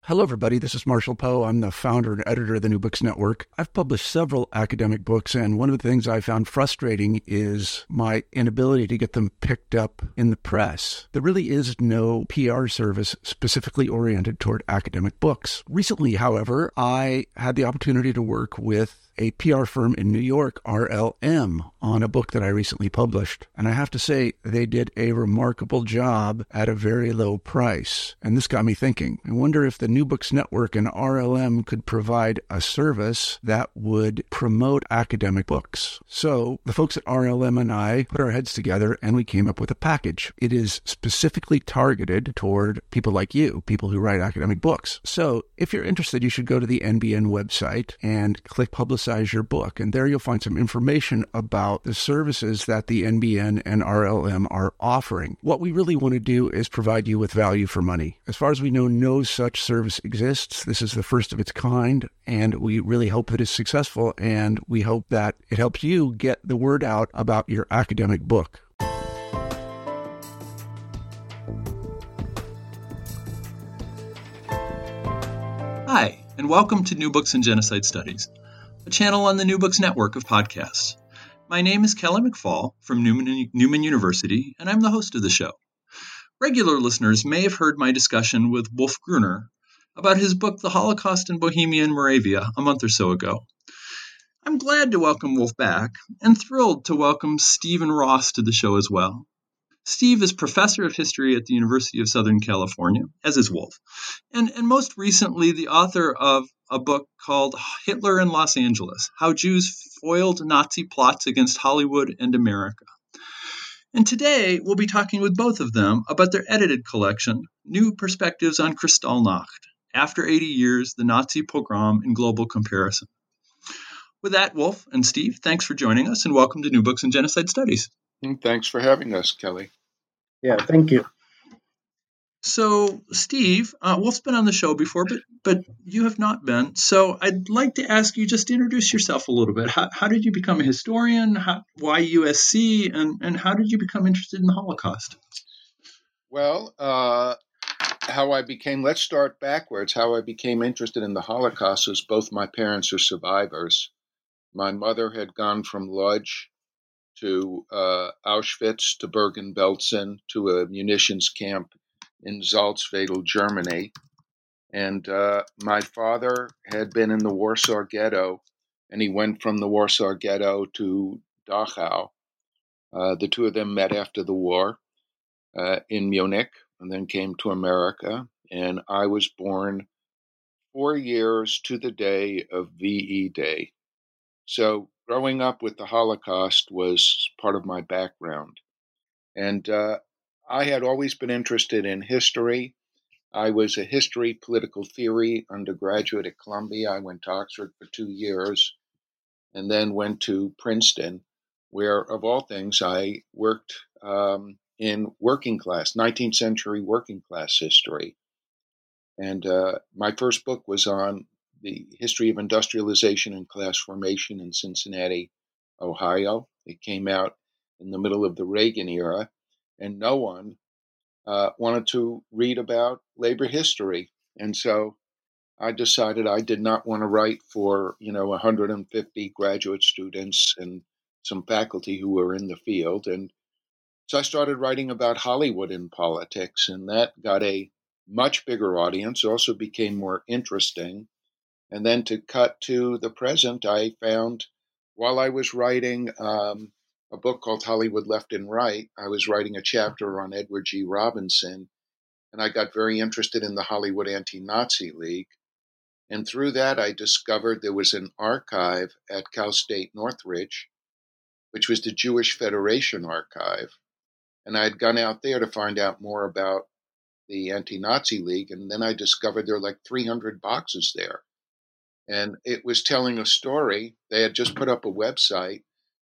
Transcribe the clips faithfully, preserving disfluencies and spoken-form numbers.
Hello, everybody. This is Marshall Poe. I'm the founder and editor of the New Books Network. I've published several academic books, and one of the things I found frustrating is my inability to get them picked up in the press. There really is no P R service specifically oriented toward academic books. Recently, however, I had the opportunity to work with a P R firm in New York, R L M, on a book that I recently published. And I have to say, they did a remarkable job at a very low price. And this got me thinking. I wonder if the New Books Network and R L M could provide a service that would promote academic books. So the folks at R L M and I put our heads together and we came up with a package. It is specifically targeted toward people like you, people who write academic books. So if you're interested, you should go to the N B N website and click Publicize your book. And there you'll find some information about the services that the N B N and R L M are offering. What we really want to do is provide you with value for money. As far as we know, no such service exists. This is the first of its kind, and we really hope that it's successful, and we hope that it helps you get the word out about your academic book. Hi, and welcome to New Books and Genocide Studies, a channel on the New Books Network of podcasts. My name is Kelly McFall from Newman, Newman University, and I'm the host of the show. Regular listeners may have heard my discussion with Wolf Gruner about his book, The Holocaust in Bohemia and Moravia, a month or so ago. I'm glad to welcome Wolf back, and thrilled to welcome Stephen Ross to the show as well. Steve is professor of history at the University of Southern California, as is Wolf, and, and most recently the author of a book called Hitler in Los Angeles, How Jews Foiled Nazi Plots Against Hollywood and America. And today we'll be talking with both of them about their edited collection, New Perspectives on Kristallnacht, After eighty Years, the Nazi Pogrom in Global Comparison. With that, Wolf and Steve, thanks for joining us and welcome to New Books and Genocide Studies. Thanks for having us, Kelly. Yeah, thank you. So, Steve, uh, Wolf's been on the show before, but but you have not been. So I'd like to ask you just to introduce yourself a little bit. How, how did you become a historian? How, why U S C? And, and how did you become interested in the Holocaust? Well, uh, how I became, let's start backwards. How I became interested in the Holocaust was both my parents are survivors. My mother had gone from Lodz to uh, Auschwitz, to Bergen-Belsen, to a munitions camp in Salzwedel, Germany. And uh, my father had been in the Warsaw Ghetto, and he went from the Warsaw Ghetto to Dachau. Uh, the two of them met after the war uh, in Munich, and then came to America. And I was born four years to the day of V E Day. So growing up with the Holocaust was part of my background. And uh, I had always been interested in history. I was a history, political theory undergraduate at Columbia. I went to Oxford for two years and then went to Princeton, where, of all things, I worked um, in working class, nineteenth century working class history. And uh, my first book was on the history of industrialization and class formation in Cincinnati, Ohio. It came out in the middle of the Reagan era, and no one uh, wanted to read about labor history. And so I decided I did not want to write for, you know, one hundred fifty graduate students and some faculty who were in the field. And so I started writing about Hollywood and politics, and that got a much bigger audience, also became more interesting. And then to cut to the present, I found while I was writing um, a book called Hollywood Left and Right, I was writing a chapter on Edward G. Robinson, and I got very interested in the Hollywood Anti-Nazi League. And through that, I discovered there was an archive at Cal State Northridge, which was the Jewish Federation Archive. And I had gone out there to find out more about the Anti-Nazi League, and then I discovered there were like three hundred boxes there. And it was telling a story. They had just put up a website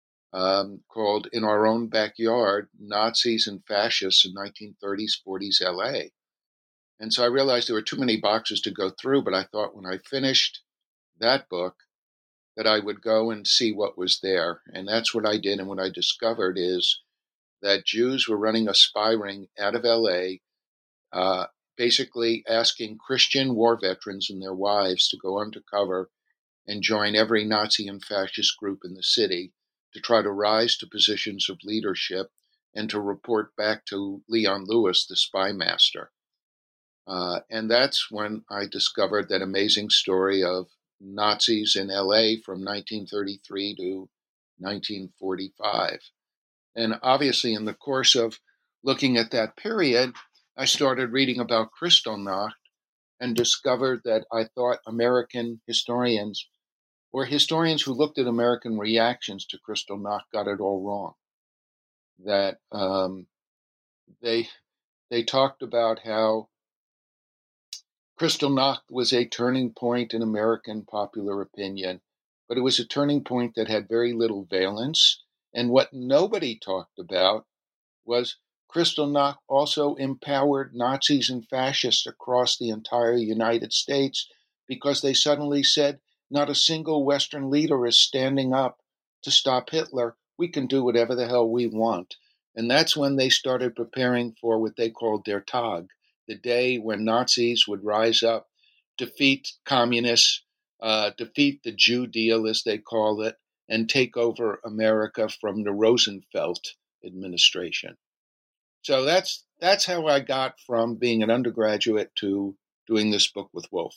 um, called In Our Own Backyard, Nazis and Fascists in nineteen thirties, forties L A. And so I realized there were too many boxes to go through, but I thought when I finished that book that I would go and see what was there. And that's what I did. And what I discovered is that Jews were running a spy ring out of L A uh, basically asking Christian war veterans and their wives to go undercover and join every Nazi and fascist group in the city to try to rise to positions of leadership and to report back to Leon Lewis, the spy master. Uh, and that's when I discovered that amazing story of Nazis in L A from nineteen thirty-three to nineteen forty-five. And obviously, in the course of looking at that period, I started reading about Kristallnacht and discovered that I thought American historians, or historians who looked at American reactions to Kristallnacht, got it all wrong. That um, they they talked about how Kristallnacht was a turning point in American popular opinion, but it was a turning point that had very little valence. And what nobody talked about was Kristallnacht also empowered Nazis and fascists across the entire United States, because they suddenly said, not a single Western leader is standing up to stop Hitler. We can do whatever the hell we want. And that's when they started preparing for what they called Der Tag, the day when Nazis would rise up, defeat communists, uh, defeat the Jew deal, as they call it, and take over America from the Roosevelt administration. So that's that's how I got from being an undergraduate to doing this book with Wolf.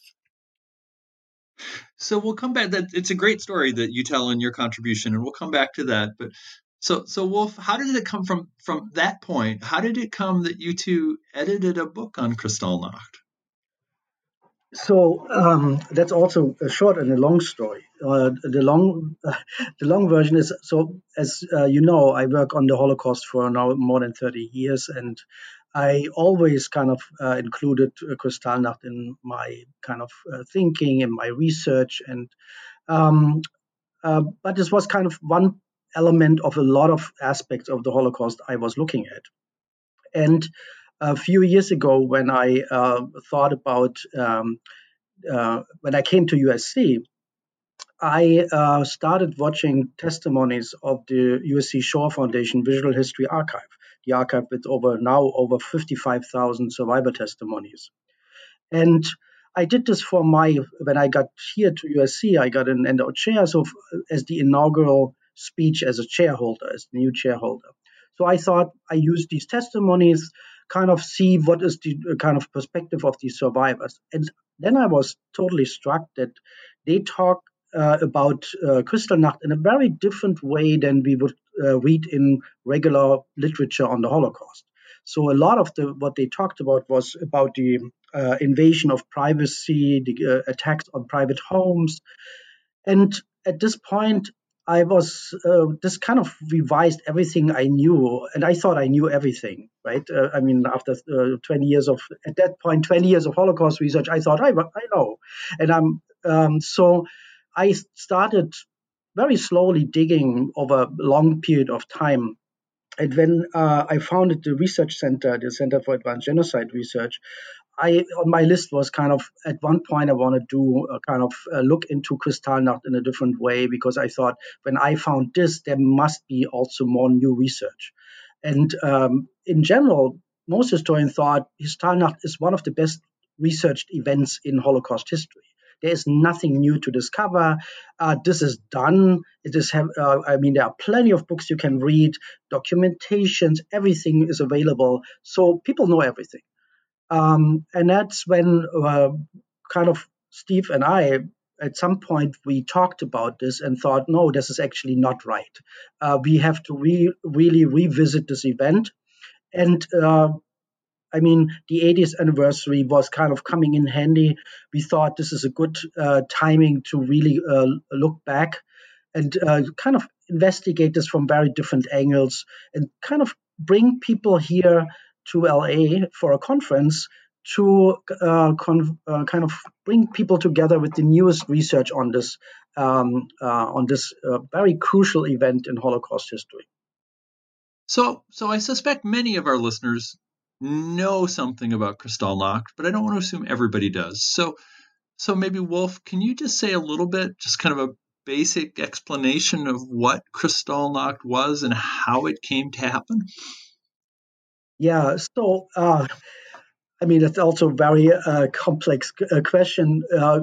So we'll come back. That it's a great story that you tell in your contribution, and we'll come back to that. But so so Wolf, how did it come from from that point? How did it come that you two edited a book on Kristallnacht? So um, that's also a short and a long story. Uh, the long, uh, the long version is, so as uh, you know, I work on the Holocaust for now more than thirty years, and I always kind of uh, included uh, Kristallnacht in my kind of uh, thinking, in my research, and um, uh, but this was kind of one element of a lot of aspects of the Holocaust I was looking at, and a few years ago, when I uh, thought about um, uh, when I came to U S C, I uh, started watching testimonies of the U S C Shoah Foundation Visual History Archive, the archive with over now over fifty-five thousand survivor testimonies. And I did this for my, when I got here to U S C, I got an endowed chair, so as the inaugural speech as a chairholder, as the new chairholder. So I thought I used these testimonies, kind of see what is the kind of perspective of these survivors. And then I was totally struck that they talk uh, about uh, Kristallnacht in a very different way than we would uh, read in regular literature on the Holocaust. So a lot of the what they talked about was about the uh, invasion of privacy, the uh, attacks on private homes. And at this point, I was, uh, this kind of revised everything I knew, and I thought I knew everything, right? Uh, I mean, after uh, twenty years of, at that point, twenty years of Holocaust research, I thought, I, I know. And I'm, um, so I started very slowly digging over a long period of time. And when uh, I founded the research center, the Center for Advanced Genocide Research, I, on my list was kind of, at one point I want to do a kind of uh, look into Kristallnacht in a different way, because I thought when I found this, there must be also more new research. And um, in general, most historians thought Kristallnacht is one of the best researched events in Holocaust history. There is nothing new to discover. Uh, this is done. It is. Have, uh, I mean, there are plenty of books you can read, documentations, everything is available. So people know everything. Um, and that's when uh, kind of Steve and I, at some point, we talked about this and thought, no, this is actually not right. Uh, we have to re- really revisit this event. And uh, I mean, the eightieth anniversary was kind of coming in handy. We thought this is a good uh, timing to really uh, look back and uh, kind of investigate this from very different angles and kind of bring people here to L A for a conference to uh, con- uh, kind of bring people together with the newest research on this um, uh, on this uh, very crucial event in Holocaust history. So, so I suspect many of our listeners know something about Kristallnacht, but I don't want to assume everybody does. So, so maybe Wolf, can you just say a little bit, just kind of a basic explanation of what Kristallnacht was and how it came to happen? Yeah. So. Uh, I mean, it's also a very uh, complex uh, question. Uh,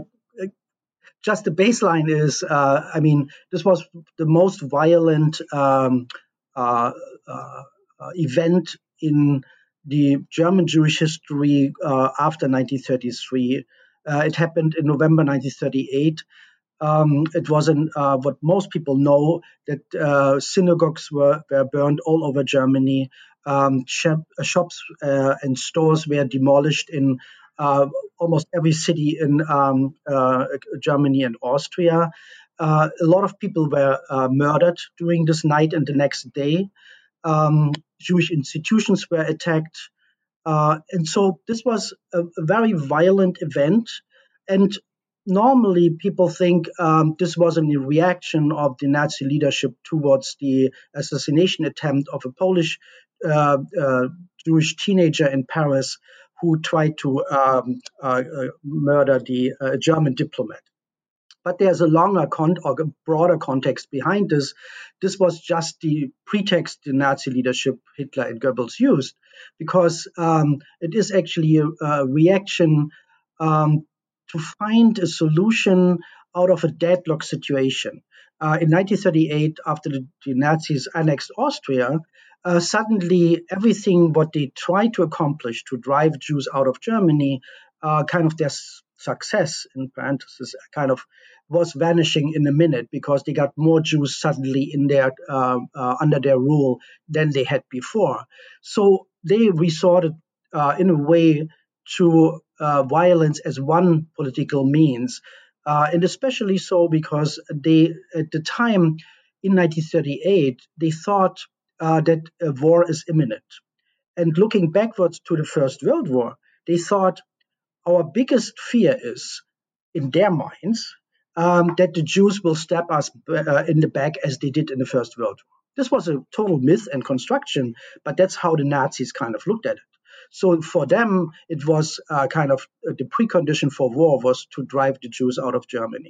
just the baseline is, uh, I mean, this was the most violent um, uh, uh, uh, event in the German Jewish history uh, after nineteen thirty-three. Uh, it happened in November nineteen thirty-eight. Um, it was an, uh, what most people know, that uh, synagogues were, were burned all over Germany. Um, shop, shops uh, and stores were demolished in uh, almost every city in um, uh, Germany and Austria. Uh, a lot of people were uh, murdered during this night and the next day. Um, Jewish institutions were attacked. Uh, and so this was a, a very violent event. And normally people think um, this was a reaction of the Nazi leadership towards the assassination attempt of a Polish uh, uh, Jewish teenager in Paris who tried to um, uh, uh, murder the uh, German diplomat. But there's a longer con- or a broader context behind this. This was just the pretext the Nazi leadership, Hitler and Goebbels, used, because um, it is actually a, a reaction um, to find a solution out of a deadlock situation. Uh, in nineteen thirty-eight, after the, the Nazis annexed Austria, uh, suddenly everything what they tried to accomplish to drive Jews out of Germany, uh, kind of their s- success, in parentheses, kind of was vanishing in a minute because they got more Jews suddenly in their uh, uh, under their rule than they had before. So they resorted uh, in a way to uh, violence as one political means, uh, and especially so because they, at the time in nineteen thirty-eight, they thought uh, that a war is imminent. And looking backwards to the First World War, they thought our biggest fear is, in their minds, um, that the Jews will stab us uh, in the back as they did in the First World War. This was a total myth and construction, but that's how the Nazis kind of looked at it. So for them, it was uh, kind of uh, the precondition for war was to drive the Jews out of Germany.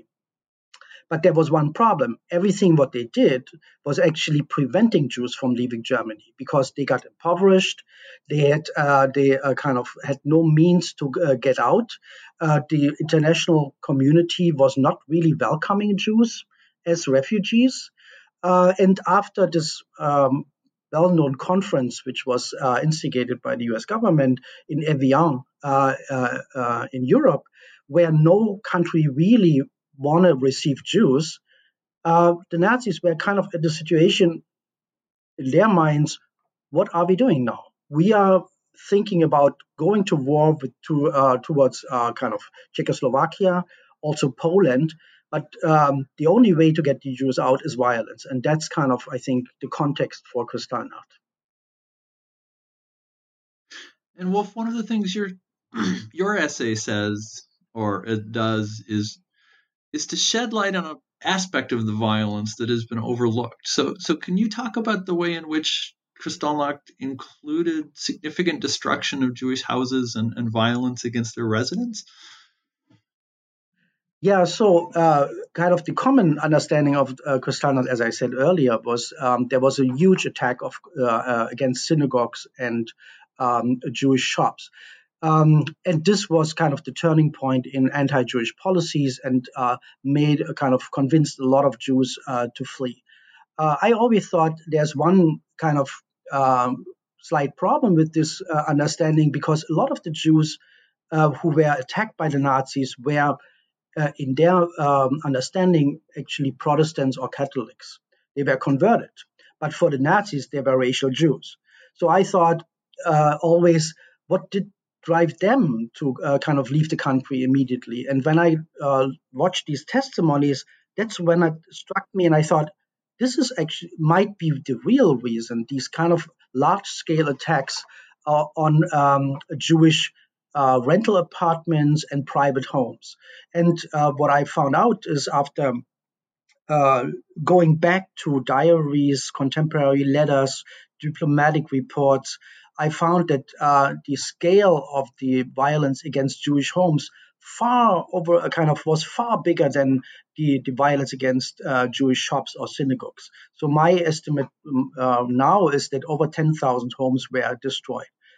But there was one problem. Everything what they did was actually preventing Jews from leaving Germany because they got impoverished. They had uh, they uh, kind of had no means to uh, get out. Uh, the international community was not really welcoming Jews as refugees. Uh, and after this um, well-known conference, which was uh, instigated by the U S government in Evian uh, uh, uh, in Europe, where no country really want to receive Jews, uh, the Nazis were kind of at the situation in their minds, what are we doing now? We are thinking about going to war with, to, uh, towards uh, kind of Czechoslovakia, also Poland, but um, the only way to get the Jews out is violence. And that's kind of, I think, the context for Kristallnacht. And Wolf, one of the things your your essay says, or it does, is is to shed light on an aspect of the violence that has been overlooked. So, so can you talk about the way in which Kristallnacht included significant destruction of Jewish houses and, and violence against their residents? Yeah, so uh, kind of the common understanding of uh, Kristallnacht, as I said earlier, was um, there was a huge attack of uh, uh, against synagogues and um, Jewish shops. Um, and this was kind of the turning point in anti-Jewish policies and uh, made a kind of convinced a lot of Jews uh, to flee. Uh, I always thought there's one kind of um, slight problem with this uh, understanding because a lot of the Jews uh, who were attacked by the Nazis were, uh, in their um, understanding, actually Protestants or Catholics. They were converted. But for the Nazis, they were racial Jews. So I thought uh, always, what did drive them to uh, kind of leave the country immediately? And when I uh, watched these testimonies, that's when it struck me and I thought, this is actually might be the real reason, these kind of large-scale attacks uh, on um, Jewish uh, rental apartments and private homes. And uh, what I found out is after uh, going back to diaries, contemporary letters, diplomatic reports, I found that uh, the scale of the violence against Jewish homes far over a kind of was far bigger than the, the violence against uh, Jewish shops or synagogues. So my estimate uh, now is that over ten thousand homes were destroyed.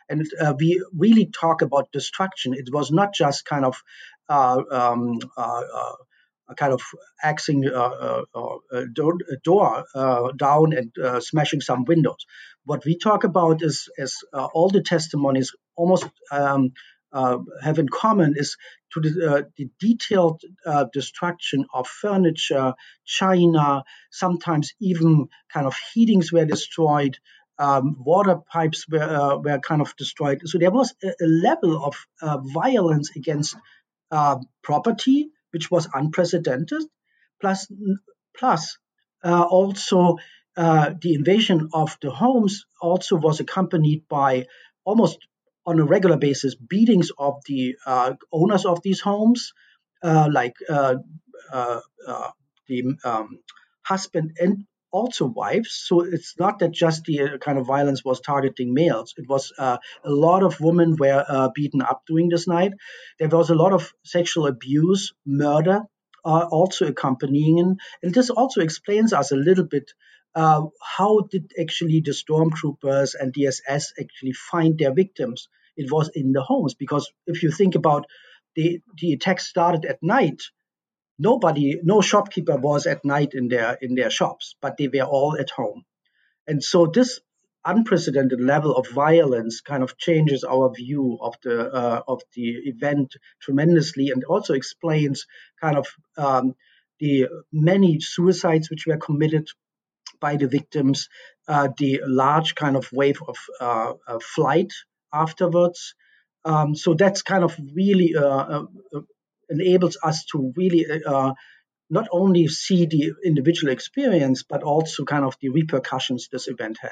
And uh, we really talk about destruction. It was not just kind of uh, um, uh, uh, a kind of axing uh, uh, uh, a door, a door uh, down and uh, smashing some windows. What we talk about is, is uh, all the testimonies almost um, uh, have in common is to the, uh, the detailed uh, destruction of furniture, china, sometimes even kind of heatings were destroyed, um, water pipes were, uh, were kind of destroyed. So there was a, a level of uh, violence against uh, property, which was unprecedented, plus, plus uh, also uh, the invasion of the homes also was accompanied by almost on a regular basis beatings of the uh, owners of these homes, uh, like uh, uh, uh, the um, husband and also wives. So it's not that just the uh, kind of violence was targeting males. It was uh, a lot of women were uh, beaten up during this night. There was a lot of sexual abuse, murder, uh, also accompanying. And this also explains us a little bit uh, how did actually the stormtroopers and D S S actually find their victims. It was in the homes, because if you think about the, the attack started at night, nobody, no shopkeeper was at night in their in their shops, but they were all at home. And so this unprecedented level of violence kind of changes our view of the uh, of the event tremendously, and also explains kind of um, the many suicides which were committed by the victims, uh, the large kind of wave of uh, uh, flight afterwards. Um, so that's kind of really uh, uh, enables us to really uh, not only see the individual experience, but also kind of the repercussions this event had.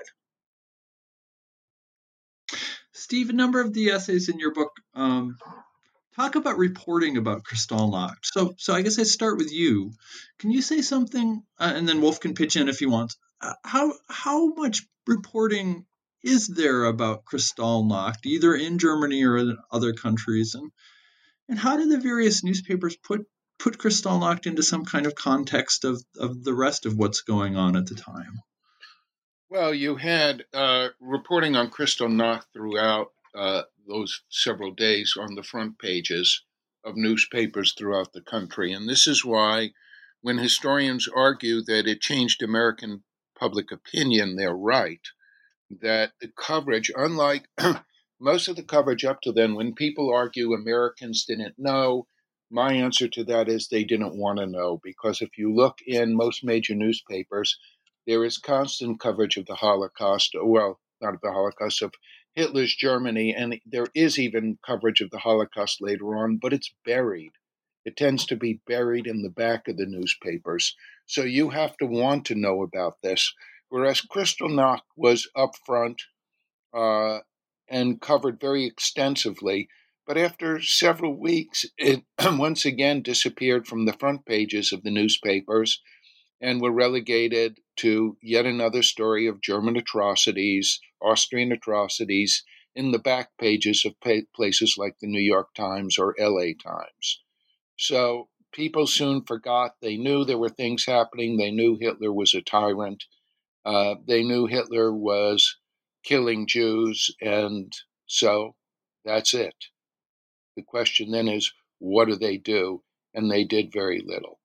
Steve, a number of the essays in your book um, talk about reporting about Kristallnacht. So, so I guess I start with you. Can you say something, uh, and then Wolf can pitch in if he wants. Uh, how how much reporting is there about Kristallnacht, either in Germany or in other countries, and and how do the various newspapers put put Kristallnacht into some kind of context of of the rest of what's going on at the time? Well, you had uh, reporting on Kristallnacht throughout uh, those several days on the front pages of newspapers throughout the country. And this is why, when historians argue that it changed American public opinion, they're right. That the coverage, unlike most of the coverage up to then, when people argue Americans didn't know, my answer to that is they didn't want to know. Because if you look in most major newspapers, there is constant coverage of the Holocaust, well, not of the Holocaust, of Hitler's Germany, and there is even coverage of the Holocaust later on, but it's buried. It tends to be buried in the back of the newspapers. So you have to want to know about this. Whereas Kristallnacht was up front uh, and covered very extensively, but after several weeks, it once again disappeared from the front pages of the newspapers and were relegated to yet another story of German atrocities, Austrian atrocities, in the back pages of places like the New York Times or L A Times. So people soon forgot. They knew there were things happening. They knew Hitler was a tyrant. Uh, they knew Hitler was killing Jews, and so that's it. The question then is, what do they do? And they did very little.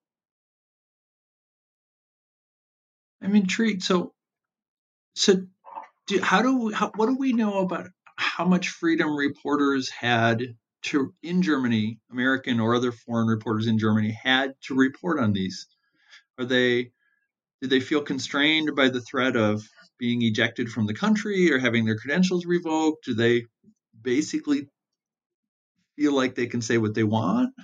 I'm intrigued. So, so do, how do we, how, what do we know about how much freedom reporters had to in Germany, American or other foreign reporters in Germany had to report on these? Are they did they feel constrained by the threat of being ejected from the country or having their credentials revoked? Do they basically feel like they can say what they want?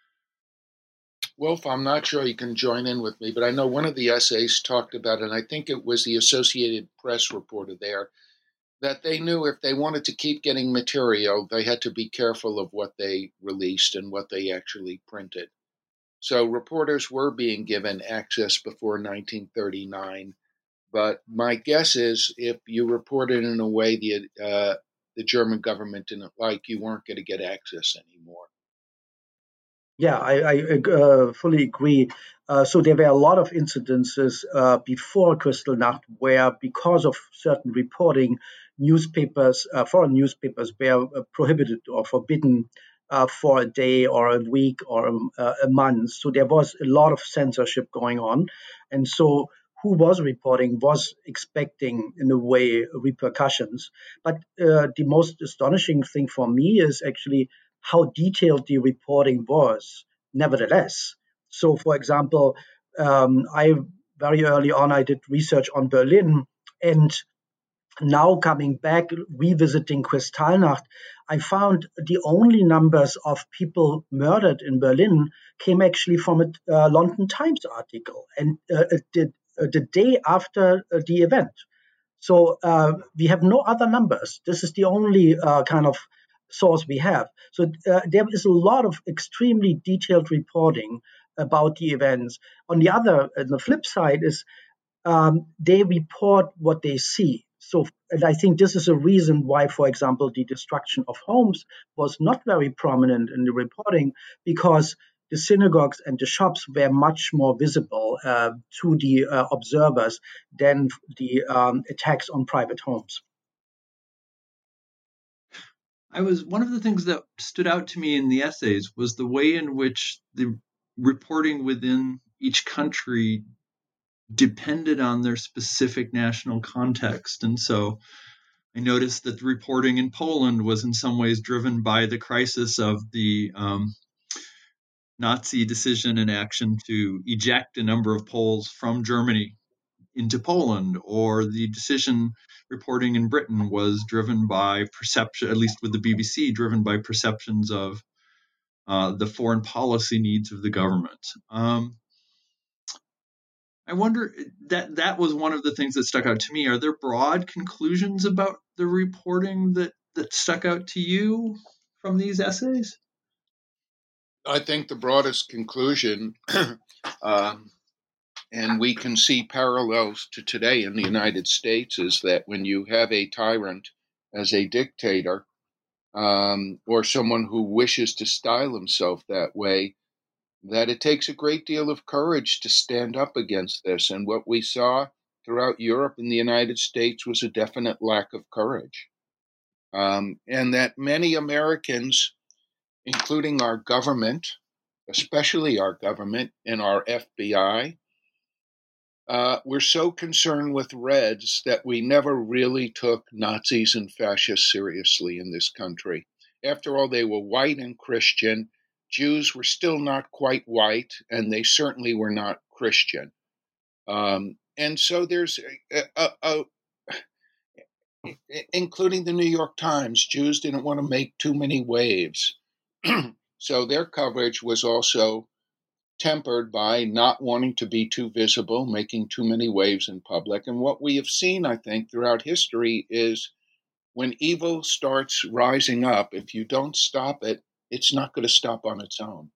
Wolf, I'm not sure you can join in with me, but I know one of the essays talked about, and I think it was the Associated Press reporter there, that they knew if they wanted to keep getting material, they had to be careful of what they released and what they actually printed. So reporters were being given access before nineteen thirty-nine, but my guess is if you reported in a way the, uh, the German government didn't like, you weren't going to get access anymore. Yeah, I, I uh, fully agree. Uh, so there were a lot of incidences uh, before Kristallnacht where, because of certain reporting, newspapers, uh, foreign newspapers, were uh, prohibited or forbidden uh, for a day or a week or a, a month. So there was a lot of censorship going on. And so who was reporting was expecting, in a way, repercussions. But uh, the most astonishing thing for me is actually how detailed the reporting was, nevertheless. So, for example, um, I very early on, I did research on Berlin, and now coming back, revisiting Kristallnacht, I found the only numbers of people murdered in Berlin came actually from a uh, London Times article, and uh, it did, uh, the day after uh, the event. So uh, we have no other numbers. This is the only uh, kind of source we have. So uh, there is a lot of extremely detailed reporting about the events. On the other, on the flip side is um, they report what they see. So, and I think this is a reason why, for example, the destruction of homes was not very prominent in the reporting, because the synagogues and the shops were much more visible uh, to the uh, observers than the um, attacks on private homes. I was one of the things that stood out to me in the essays was the way in which the reporting within each country depended on their specific national context. And so I noticed that the reporting in Poland was in some ways driven by the crisis of the um, Nazi decision and action to eject a number of Poles from Germany into Poland, or the decision reporting in Britain was driven by perception, at least with the B B C, driven by perceptions of uh, the foreign policy needs of the government. Um, I wonder, that that was one of the things that stuck out to me. Are there broad conclusions about the reporting that, that stuck out to you from these essays? I think the broadest conclusion, um, and we can see parallels to today in the United States, is that when you have a tyrant as a dictator, um, or someone who wishes to style himself that way, that it takes a great deal of courage to stand up against this. And what we saw throughout Europe and the United States was a definite lack of courage. Um, and that many Americans, including our government, especially our government and our F B I, uh, we're so concerned with Reds that we never really took Nazis and fascists seriously in this country. After all, they were white and Christian. Jews were still not quite white, and they certainly were not Christian. Um, and so there's, a, a, a, including the New York Times, Jews didn't want to make too many waves. So their coverage was also tempered by not wanting to be too visible, making too many waves in public. And what we have seen, I think, throughout history is when evil starts rising up, if you don't stop it, it's not going to stop on its own.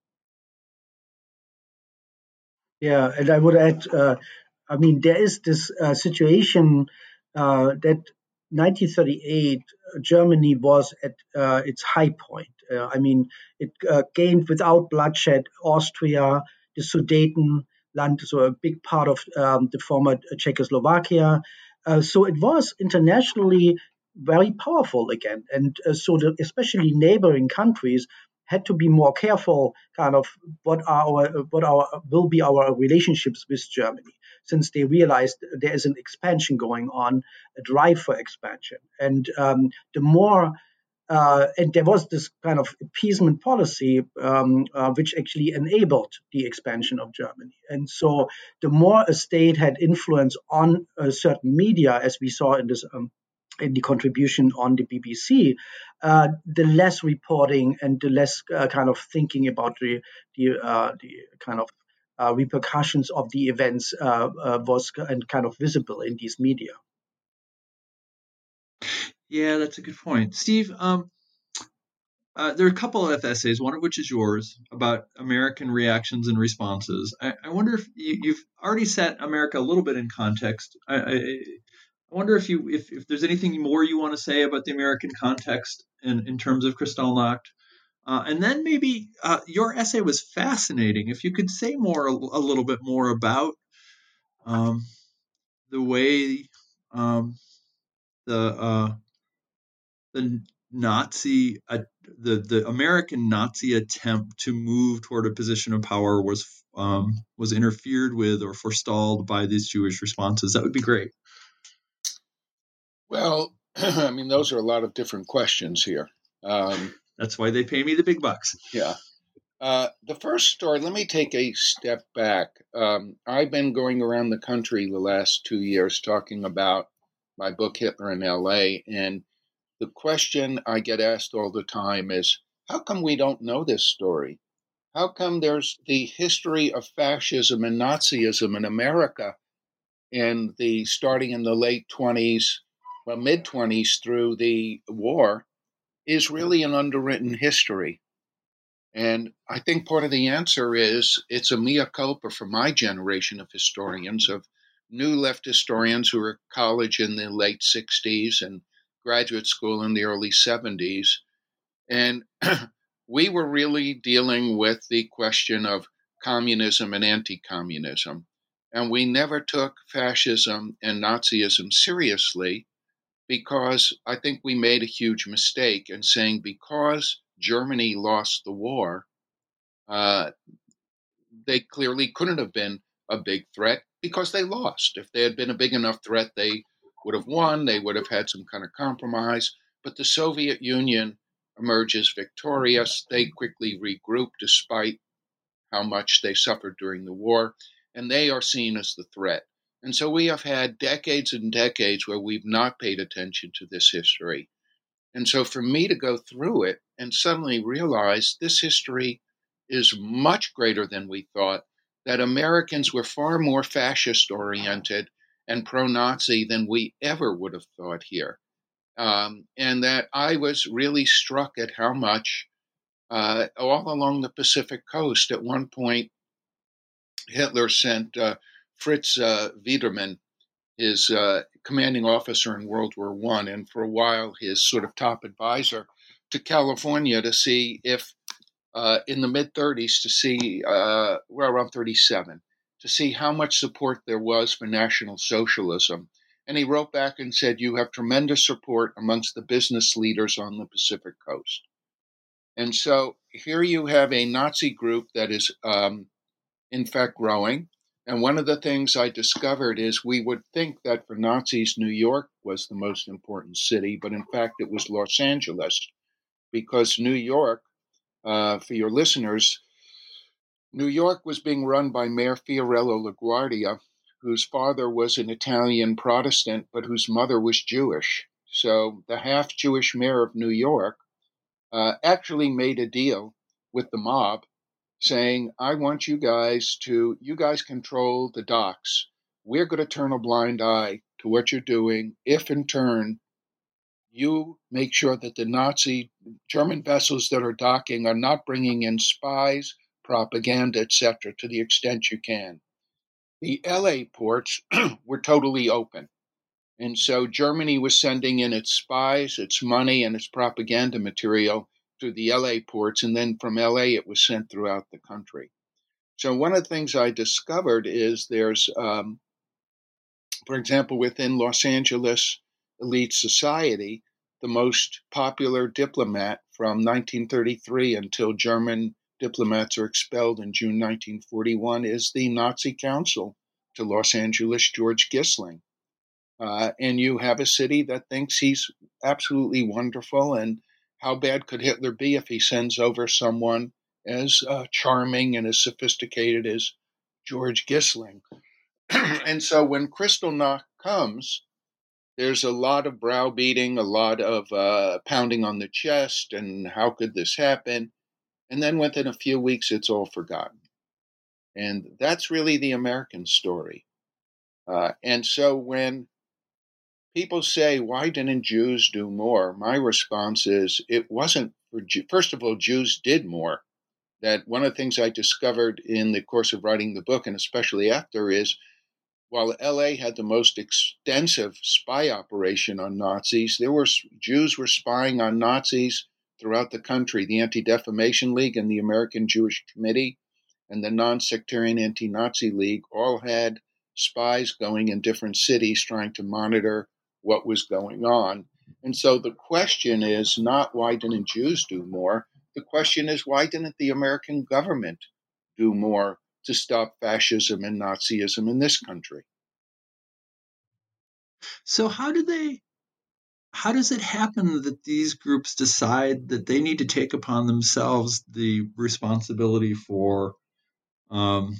Yeah, and I would add, uh, I mean, there is this uh, situation uh, that nineteen thirty-eight, Germany was at uh, its high point. Uh, I mean, it uh, gained without bloodshed Austria, the Sudetenland, so a big part of um, the former Czechoslovakia. Uh, so it was internationally very powerful again. And uh, so the, especially neighboring countries had to be more careful kind of what our what our will be our relationships with Germany, since they realized there is an expansion going on, a drive for expansion. And um, the more uh, and there was this kind of appeasement policy um, uh, which actually enabled the expansion of Germany. And so the more a state had influence on a certain media, as we saw in this um, in the contribution on the B B C, uh, the less reporting and the less uh, kind of thinking about the the, uh, the kind of uh, repercussions of the events uh, uh, was and kind of visible in these media. Yeah, that's a good point. Steve, um, uh, there are a couple of essays, one of which is yours, about American reactions and responses. I, I wonder if you, you've already set America a little bit in context. I, I, I wonder if you if, if there's anything more you want to say about the American context in, in terms of Kristallnacht. Uh, and then maybe uh, your essay was fascinating. If you could say more, a, a little bit more about um, the way um, the uh, the Nazi, uh, the the American Nazi attempt to move toward a position of power was um, was interfered with or forestalled by these Jewish responses? That would be great. Well, I mean, those are a lot of different questions here. Um, That's why they pay me the big bucks. Yeah. Uh, the first story, let me take a step back. Um, I've been going around the country the last two years talking about my book, Hitler in L A, and the question I get asked all the time is, how come we don't know this story? How come there's the history of fascism and Nazism in America in the starting in the late twenties, well, mid twenties through the war is really an underwritten history? And I think part of the answer is it's a mea culpa for my generation of historians, of new left historians who were at college in the late sixties and graduate school in the early seventies. And we were really dealing with the question of communism and anti-communism. And we never took fascism and Nazism seriously because I think we made a huge mistake in saying because Germany lost the war, uh, they clearly couldn't have been a big threat because they lost. If they had been a big enough threat, they would have won. They would have had some kind of compromise. But the Soviet Union emerges victorious. They quickly regroup despite how much they suffered during the war, and they are seen as the threat. And so we have had decades and decades where we've not paid attention to this history. And so for me to go through it and suddenly realize this history is much greater than we thought, that Americans were far more fascist-oriented and pro-Nazi than we ever would have thought here. Um, and that I was really struck at how much uh, all along the Pacific coast, at one point, Hitler sent uh, Fritz uh, Wiedemann, his uh, commanding officer in World War One, and for a while his sort of top advisor, to California to see if, uh, in the mid thirties, to see, uh, well, around thirty-seven, to see how much support there was for National Socialism. And he wrote back and said, you have tremendous support amongst the business leaders on the Pacific coast. And so here you have a Nazi group that is, um, in fact, growing. And one of the things I discovered is we would think that for Nazis, New York was the most important city, but in fact, it was Los Angeles, because New York, uh, for your listeners, New York was being run by Mayor Fiorello LaGuardia, whose father was an Italian Protestant, but whose mother was Jewish. So the half-Jewish mayor of New York uh, actually made a deal with the mob saying, I want you guys to, you guys control the docks. We're going to turn a blind eye to what you're doing if in turn you make sure that the Nazi German vessels that are docking are not bringing in spies, propaganda, et cetera, to the extent you can. The L A ports were totally open. And so Germany was sending in its spies, its money, and its propaganda material through the L A ports, and then from L A it was sent throughout the country. So one of the things I discovered is there's, um, for example, within Los Angeles elite society, the most popular diplomat from nineteen thirty-three until German diplomats are expelled in June nineteen forty-one is the Nazi consul to Los Angeles, George Gissling. Uh, and you have a city that thinks he's absolutely wonderful. And how bad could Hitler be if he sends over someone as uh, charming and as sophisticated as George Gissling? And so when Kristallnacht comes, there's a lot of browbeating, a lot of uh, pounding on the chest, and how could this happen? And then within a few weeks, it's all forgotten. And that's really the American story. Uh, and so when people say, why didn't Jews do more? My response is, it wasn't for Jews. First of all, Jews did more. That one of the things I discovered in the course of writing the book, and especially after, is while L A had the most extensive spy operation on Nazis, there were Jews were spying on Nazis throughout the country. The Anti-Defamation League and the American Jewish Committee and the Non-Sectarian Anti-Nazi League all had spies going in different cities trying to monitor what was going on. And so the question is not why didn't Jews do more? The question is why didn't the American government do more to stop fascism and Nazism in this country? So how do they, how does it happen that these groups decide that they need to take upon themselves the responsibility for um,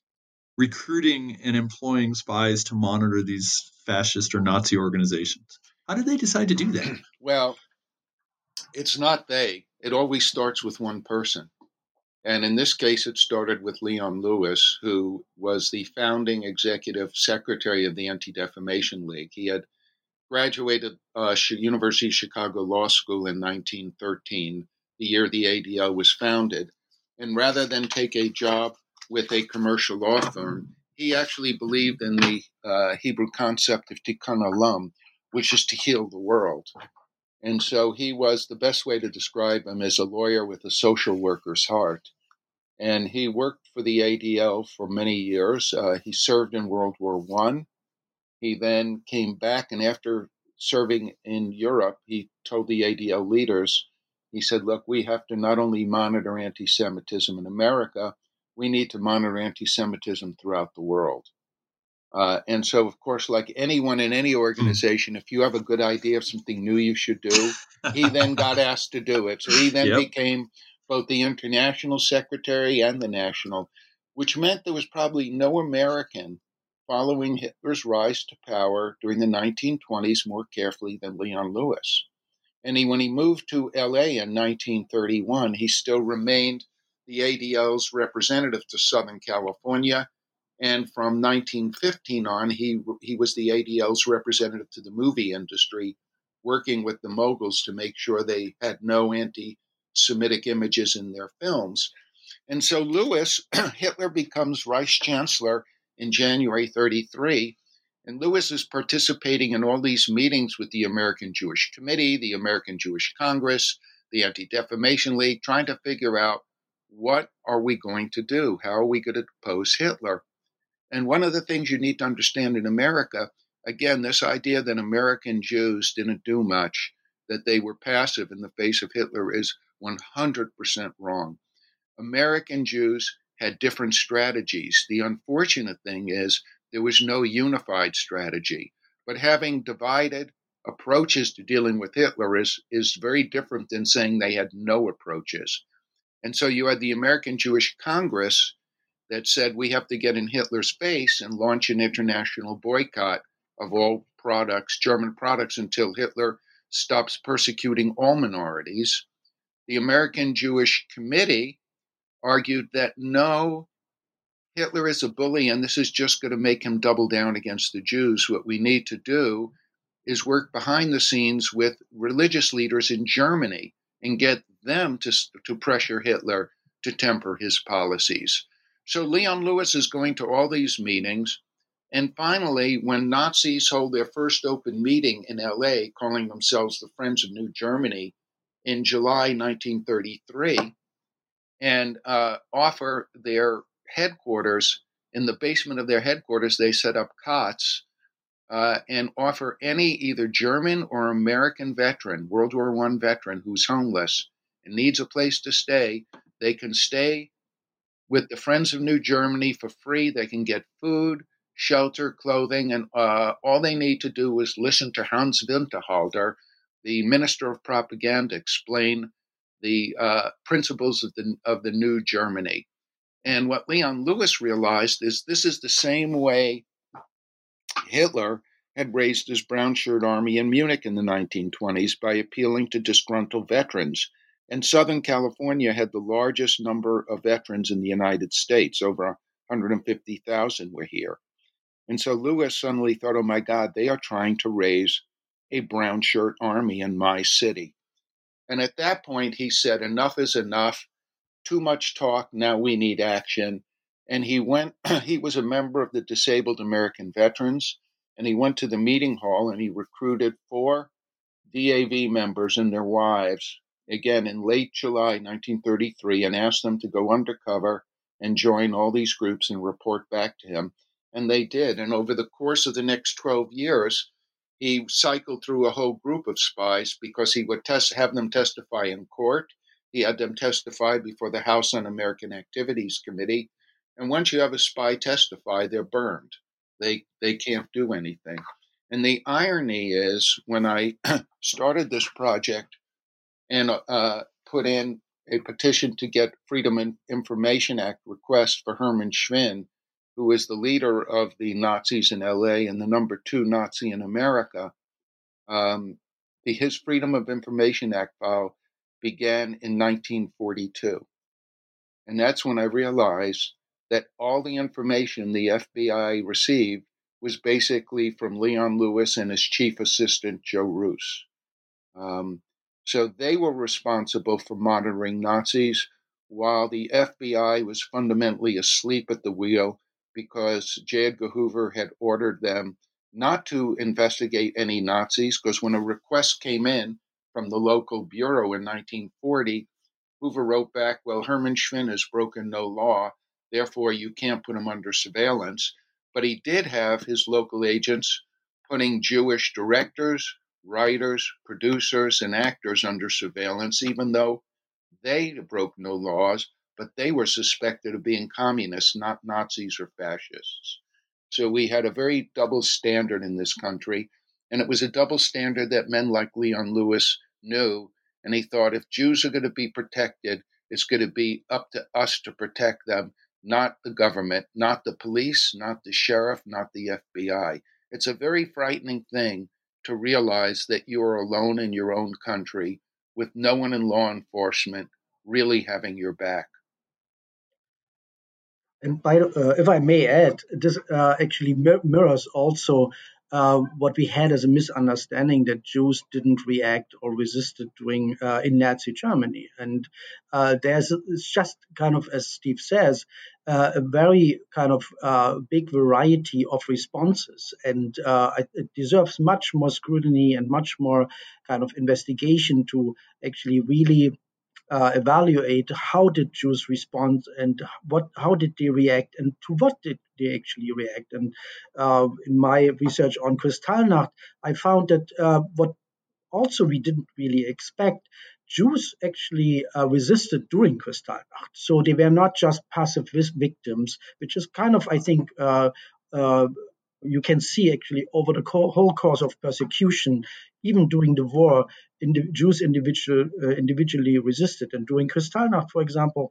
recruiting and employing spies to monitor these fascist or Nazi organizations? How did they decide to do that? Well, it's not they. It always starts with one person. And in this case, it started with Leon Lewis, who was the founding executive secretary of the Anti-Defamation League. He had graduated uh, University of Chicago Law School in nineteen thirteen, the year the A D L was founded. And rather than take a job with a commercial law firm, he actually believed in the uh, Hebrew concept of tikkun olam, which is to heal the world. And so he was, the best way to describe him as a lawyer with a social worker's heart. And he worked for the A D L for many years. Uh, he served in World War One. He then came back, and after serving in Europe, he told the A D L leaders, he said, look, we have to not only monitor anti-Semitism in America, we need to monitor anti-Semitism throughout the world. Uh, and so, of course, like anyone in any organization, if you have a good idea of something new you should do, he then got asked to do it. So he then yep. became both the international secretary and the national, which meant there was probably no American following Hitler's rise to power during the nineteen twenties more carefully than Leon Lewis. And he, when he moved to L A in nineteen thirty-one, he still remained the A D L's representative to Southern California. And from nineteen fifteen on, he he was the A D L's representative to the movie industry, working with the moguls to make sure they had no anti-Semitic images in their films. And so Lewis, Hitler becomes Vice Chancellor in January thirty-three, and Lewis is participating in all these meetings with the American Jewish Committee, the American Jewish Congress, the Anti-Defamation League, trying to figure out what are we going to do? How are we going to depose Hitler? And one of the things you need to understand in America, again, this idea that American Jews didn't do much, that they were passive in the face of Hitler is one hundred percent wrong. American Jews had different strategies. The unfortunate thing is there was no unified strategy. But having divided approaches to dealing with Hitler is, is very different than saying they had no approaches. And so you had the American Jewish Congress that said we have to get in Hitler's face and launch an international boycott of all products, German products, until Hitler stops persecuting all minorities. The American Jewish Committee argued that no, Hitler is a bully and this is just going to make him double down against the Jews. What we need to do is work behind the scenes with religious leaders in Germany and get them to, to pressure Hitler to temper his policies. So Leon Lewis is going to all these meetings. And finally, when Nazis hold their first open meeting in L A, calling themselves the Friends of New Germany, in July nineteen thirty-three, and uh, offer their headquarters, in the basement of their headquarters, they set up cots uh, and offer any either German or American veteran, World War One veteran who's homeless and needs a place to stay, they can stay with the Friends of New Germany for free. They can get food, shelter, clothing, and uh, all they need to do is listen to Hans Winterhalter, the Minister of Propaganda, explain the uh, principles of the of the New Germany. And what Leon Lewis realized is this is the same way Hitler had raised his brown shirt army in Munich in the nineteen twenties by appealing to disgruntled veterans. And Southern California had the largest number of veterans in the United States. Over one hundred fifty thousand were here. And so Lewis suddenly thought, oh my God, they are trying to raise a brown shirt army in my city. And at that point, he said, enough is enough. Too much talk. Now we need action. And he went, he was a member of the Disabled American Veterans, and he went to the meeting hall and he recruited four D A V members and their wives, again in late July nineteen thirty-three, and asked them to go undercover and join all these groups and report back to him. And they did. And over the course of the next twelve years, he cycled through a whole group of spies because he would test, have them testify in court. He had them testify before the House Un-American Activities Committee. And once you have a spy testify, they're burned. They they can't do anything. And the irony is, when I started this project and uh, put in a petition to get Freedom of Information Act request for Herman Schwinn, who is the leader of the Nazis in L A and the number two Nazi in America, um, the, his Freedom of Information Act file began in nineteen forty-two. And that's when I realized that all the information the F B I received was basically from Leon Lewis and his chief assistant, Joe Roos. Um, so they were responsible for monitoring Nazis, while the F B I was fundamentally asleep at the wheel because J. Edgar Hoover had ordered them not to investigate any Nazis, because when a request came in from the local bureau in nineteen forty, Hoover wrote back, well, Herman Schwinn has broken no law, therefore you can't put him under surveillance. But he did have his local agents putting Jewish directors, writers, producers, and actors under surveillance, even though they broke no laws, but they were suspected of being communists, not Nazis or fascists. So we had a very double standard in this country, and it was a double standard that men like Leon Lewis knew, and he thought if Jews are going to be protected, it's going to be up to us to protect them, not the government, not the police, not the sheriff, not the F B I. It's a very frightening thing to realize that you are alone in your own country with no one in law enforcement really having your back. And by, uh, if I may add, this uh, actually mir- mirrors also uh, what we had as a misunderstanding that Jews didn't react or resisted during uh, in Nazi Germany. And uh, there's it's just kind of, as Steve says, uh, a very kind of uh, big variety of responses, and uh, it deserves much more scrutiny and much more kind of investigation to actually really Uh, evaluate how did Jews respond and what how did they react and to what did they actually react. And uh, in my research on Kristallnacht, I found that uh, what also we didn't really expect, Jews actually uh, resisted during Kristallnacht. So they were not just passive victims, which is kind of, I think, uh, uh, you can see actually over the co- whole course of persecution, even during the war, indi- Jews individual, uh, individually resisted. And during Kristallnacht, for example,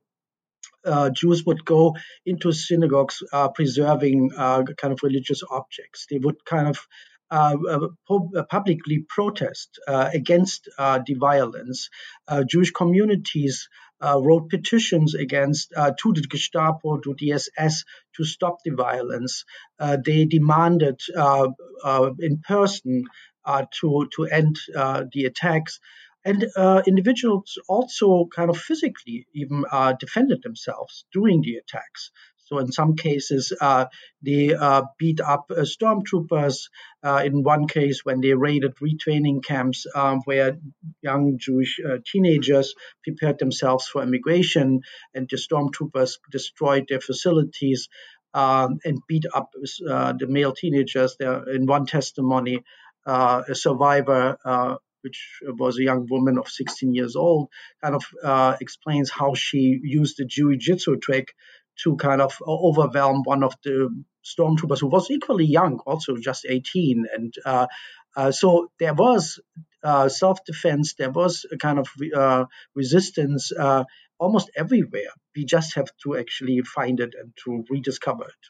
uh, Jews would go into synagogues uh, preserving uh, kind of religious objects. They would kind of uh, uh, pu- uh, publicly protest uh, against uh, the violence. Uh, Jewish communities uh, wrote petitions against uh, to the Gestapo, to the S S, to stop the violence. Uh, they demanded uh, uh, in person uh, to to end uh, the attacks. And uh, individuals also kind of physically even uh, defended themselves during the attacks. So in some cases, uh, they uh, beat up uh, stormtroopers. Uh, in one case, when they raided retraining camps um, where young Jewish uh, teenagers prepared themselves for immigration, and the stormtroopers destroyed their facilities um, and beat up uh, the male teenagers. There, in one testimony, uh, a survivor, uh, which was a young woman of sixteen years old, kind of uh, explains how she used the jiu-jitsu trick to kind of overwhelm one of the stormtroopers who was equally young, also just eighteen. And uh, uh, so there was uh, self-defense, there was a kind of uh, resistance uh, almost everywhere. We just have to actually find it and to rediscover it.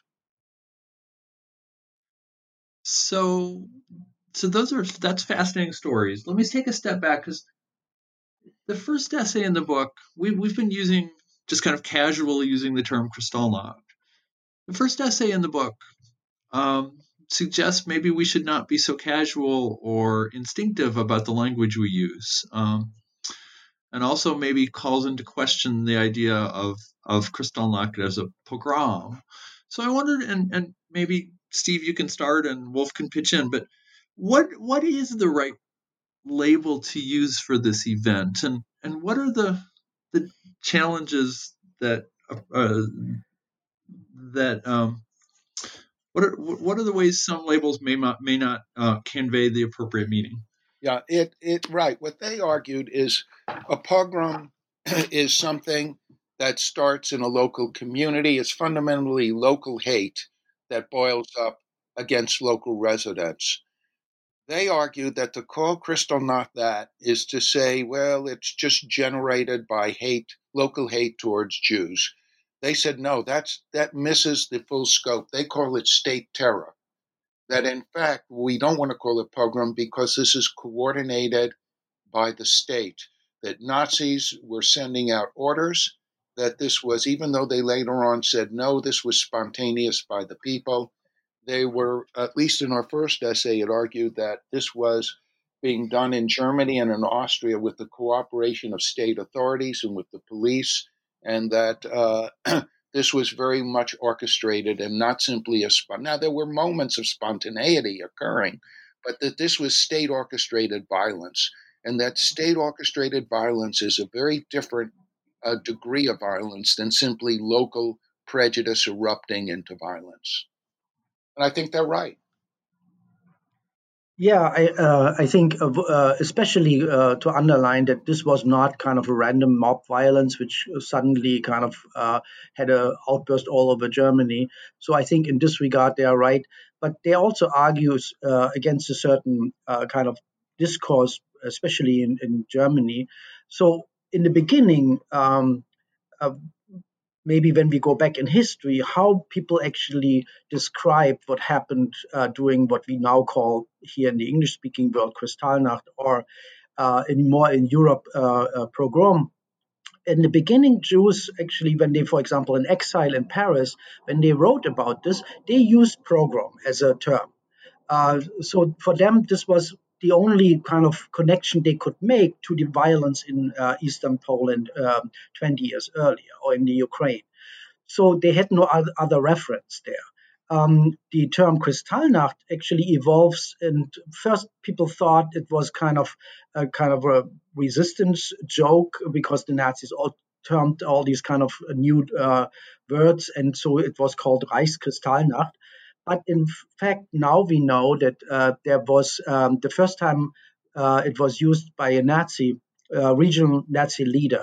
So, so those are that's fascinating stories. Let me take a step back, because the first essay in the book, we, we've been using, just kind of casually using the term Kristallnacht. The first essay in the book um, suggests maybe we should not be so casual or instinctive about the language we use, um, and also maybe calls into question the idea of, of Kristallnacht as a pogrom. So I wondered, and, and maybe Steve, you can start and Wolf can pitch in, but what what is the right label to use for this event, and and what are the the challenges that uh, that um, What are what are the ways some labels may not may not uh, convey the appropriate meaning? Yeah, it it right. What they argued is a pogrom is something that starts in a local community. It's fundamentally local hate that boils up against local residents. They argued that to call Kristallnacht that is to say, well, it's just generated by hate, local hate towards Jews. They said, no, that's that misses the full scope. They call it state terror. That in fact, we don't want to call it pogrom because this is coordinated by the state, that Nazis were sending out orders, that this was, even though they later on said, no, this was spontaneous by the people, they were, at least in our first essay, it argued that this was being done in Germany and in Austria with the cooperation of state authorities and with the police, and that uh, this was very much orchestrated and not simply a spot. Now, there were moments of spontaneity occurring, but that this was state orchestrated violence, and that state orchestrated violence is a very different uh, degree of violence than simply local prejudice erupting into violence. And I think they're right. Yeah, I uh, I think uh, uh, especially uh, to underline that this was not kind of a random mob violence which suddenly kind of uh, had an outburst all over Germany. So I think in this regard they are right, but they also argue uh, against a certain uh, kind of discourse, especially in, in Germany. So in the beginning, um, uh, maybe when we go back in history, how people actually describe what happened uh, during what we now call here in the English-speaking world Kristallnacht, or uh, in more in Europe uh, uh, pogrom. In the beginning, Jews actually, when they, for example, in exile in Paris, when they wrote about this, they used pogrom as a term. Uh, so for them, this was the only kind of connection they could make to the violence in uh, Eastern Poland um, twenty years earlier, or in the Ukraine. So they had no other, other reference there. Um, the term Kristallnacht actually evolves, and first people thought it was kind of a kind of a resistance joke because the Nazis all termed all these kind of new uh, words, and so it was called Reichskristallnacht. But in fact, now we know that uh, there was um, the first time uh, it was used by a Nazi, uh, regional Nazi leader.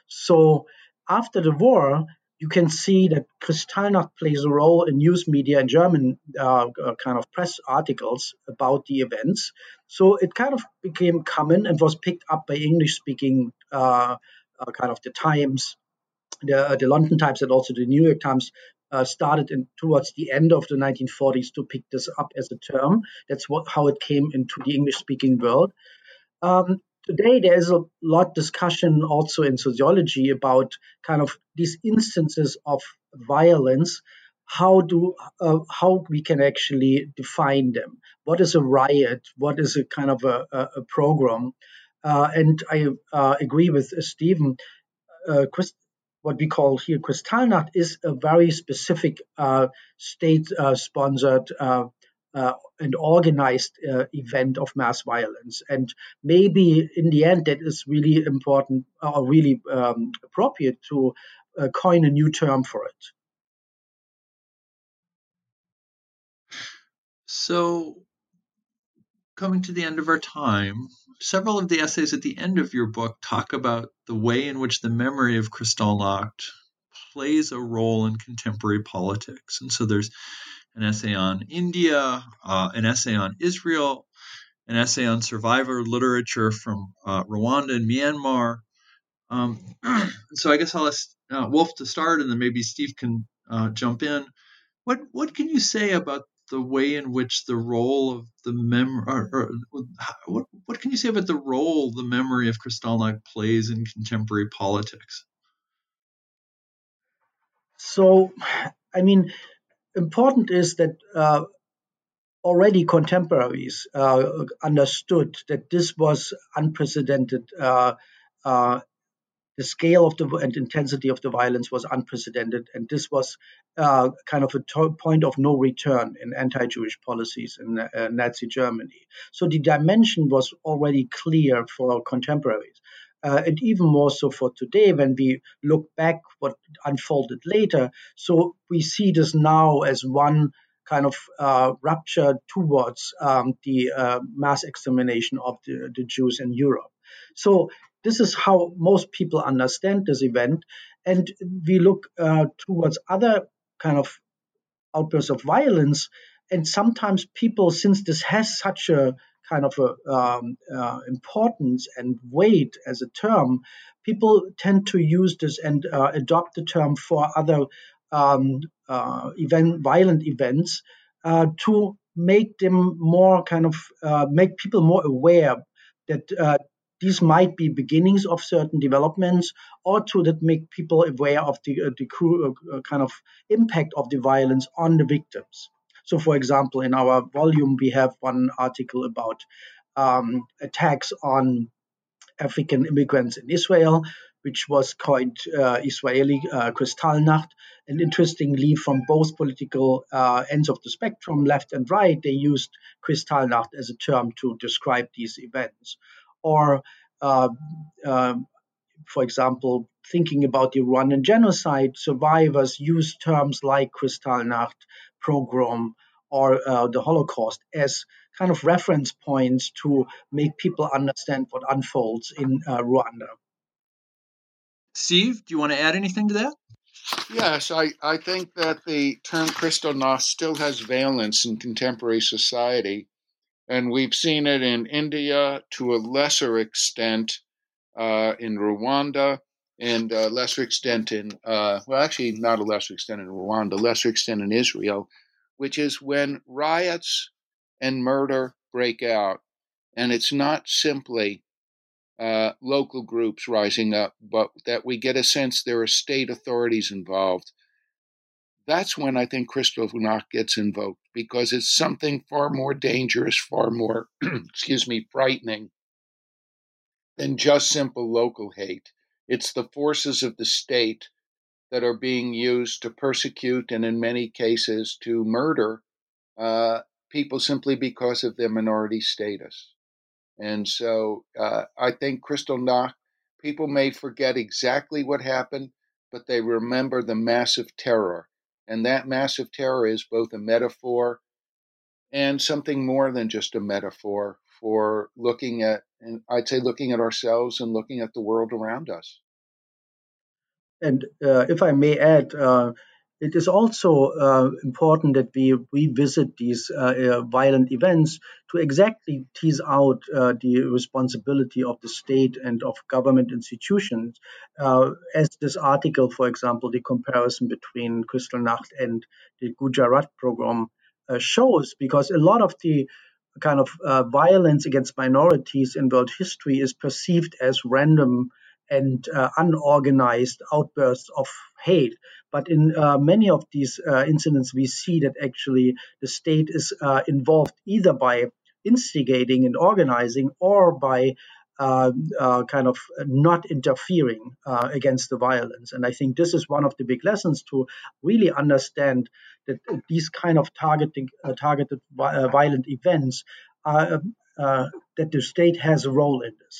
So after the war, you can see that Kristallnacht plays a role in news media and German uh, kind of press articles about the events. So it kind of became common and was picked up by English-speaking uh, uh, kind of the Times, the, the London Times, and also the New York Times. Uh, started in towards the end of the nineteen forties to pick this up as a term. That's what how it came into the English-speaking world. Um, today, there is a lot of discussion also in sociology about kind of these instances of violence. How do uh, how we can actually define them? What is a riot? What is a kind of a, a, a program? Uh, and I uh, agree with uh, Stephen. Uh, Chris, what we call here Kristallnacht is a very specific uh, state-sponsored uh, uh, and organized uh, event of mass violence. And maybe in the end, that is really important or really um, appropriate to uh, coin a new term for it. So, coming to the end of our time, several of the essays at the end of your book talk about the way in which the memory of Kristallnacht plays a role in contemporary politics. And so there's an essay on India, uh, an essay on Israel, an essay on survivor literature from uh, Rwanda and Myanmar. Um, so I guess I'll ask uh, Wolf to start, and then maybe Steve can uh, jump in. What what can you say about the way in which the role of the memory, or, or what what can you say about the role the memory of Kristallnacht plays in contemporary politics? So, I mean, important is that uh, already contemporaries uh, understood that this was unprecedented. Uh, uh, the scale of the and intensity of the violence was unprecedented, and this was uh, kind of a to- point of no return in anti-Jewish policies in uh, Nazi Germany. So the dimension was already clear for contemporaries. Uh, and even more so for today, when we look back what unfolded later. So we see this now as one kind of uh, rupture towards um, the uh, mass extermination of the, the Jews in Europe. So this is how most people understand this event. And we look uh, towards other kind of outbursts of violence. And sometimes people, since this has such a kind of a, um, uh, importance and weight as a term, people tend to use this and uh, adopt the term for other um, uh, event, violent events uh, to make them more kind of uh, make people more aware that uh, these might be beginnings of certain developments, or to that make people aware of the, uh, the uh, kind of impact of the violence on the victims. So, for example, in our volume, we have one article about um, attacks on African immigrants in Israel, which was coined uh, Israeli uh, Kristallnacht. And interestingly, from both political uh, ends of the spectrum, left and right, they used Kristallnacht as a term to describe these events. Or, uh, uh, for example, thinking about the Rwandan genocide, survivors use terms like Kristallnacht, pogrom, or uh, the Holocaust as kind of reference points to make people understand what unfolds in uh, Rwanda. Steve, do you want to add anything to that? Yes, I, I think that the term Kristallnacht still has valence in contemporary society. And we've seen it in India to a lesser extent, uh, in Rwanda, and a lesser extent in, uh, well, actually not a lesser extent in Rwanda, lesser extent in Israel, which is when riots and murder break out. And it's not simply uh, local groups rising up, but that we get a sense there are state authorities involved. That's when I think Kristallnacht gets invoked, because it's something far more dangerous, far more, excuse me, frightening than just simple local hate. It's the forces of the state that are being used to persecute and in many cases to murder uh, people simply because of their minority status. And so uh, I think Kristallnacht, people may forget exactly what happened, but they remember the massive terror. And that massive terror is both a metaphor and something more than just a metaphor for looking at, and I'd say looking at ourselves and looking at the world around us. And uh, if I may add, uh, it is also uh, important that we revisit these uh, uh, violent events to exactly tease out uh, the responsibility of the state and of government institutions. Uh, as this article, for example, the comparison between Kristallnacht and the Gujarat pogrom uh, shows, because a lot of the kind of uh, violence against minorities in world history is perceived as random and uh, unorganized outbursts of hate. But in uh, many of these uh, incidents, we see that actually the state is uh, involved either by instigating and organizing, or by uh, uh, kind of not interfering uh, against the violence. And I think this is one of the big lessons, to really understand that these kind of targeting, uh, targeted uh, violent events, are, uh, that the state has a role in this.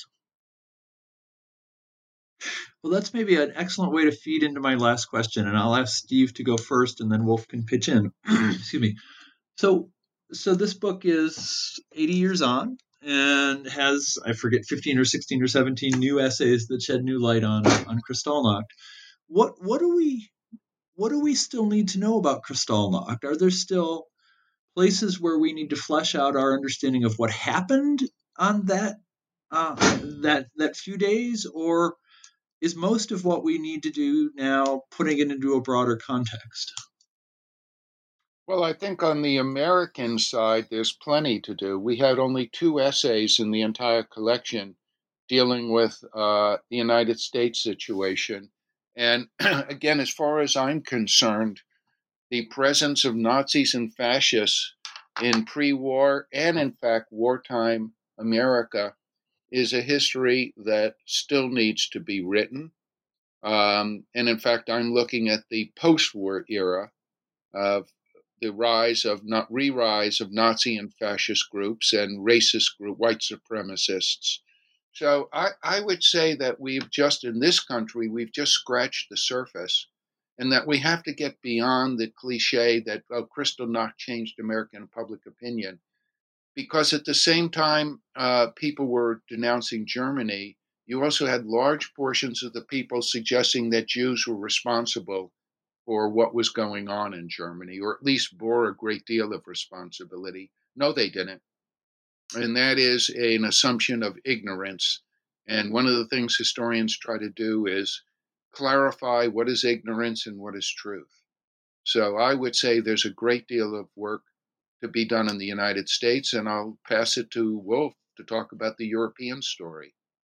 Well, that's maybe an excellent way to feed into my last question, and I'll ask Steve to go first, and then Wolf can pitch in. Excuse me. So, so this book is eighty years on and has, I forget, fifteen or sixteen or seventeen new essays that shed new light on on Kristallnacht. What what do we what do we still need to know about Kristallnacht? Are there still places where we need to flesh out our understanding of what happened on that uh, that that few days, or is most of what we need to do now putting it into a broader context? Well, I think on the American side, there's plenty to do. We had only two essays in the entire collection dealing with uh, the United States situation. And again, as far as I'm concerned, the presence of Nazis and fascists in pre-war and, in fact, wartime America is a history that still needs to be written. Um, and in fact, I'm looking at the post-war era of the rise of not re-rise of Nazi and fascist groups and racist group, white supremacists. So I, I would say that we've just, in this country, we've just scratched the surface. and that we have to get beyond the cliche that, oh, Kristallnacht changed American public opinion. Because at the same time uh, people were denouncing Germany, you also had large portions of the people suggesting that Jews were responsible for what was going on in Germany, or at least bore a great deal of responsibility. No, they didn't. And that is an assumption of ignorance. And one of the things historians try to do is clarify what is ignorance and what is truth. So I would say there's a great deal of work to be done in the United States, and I'll pass it to Wolf to talk about the European story.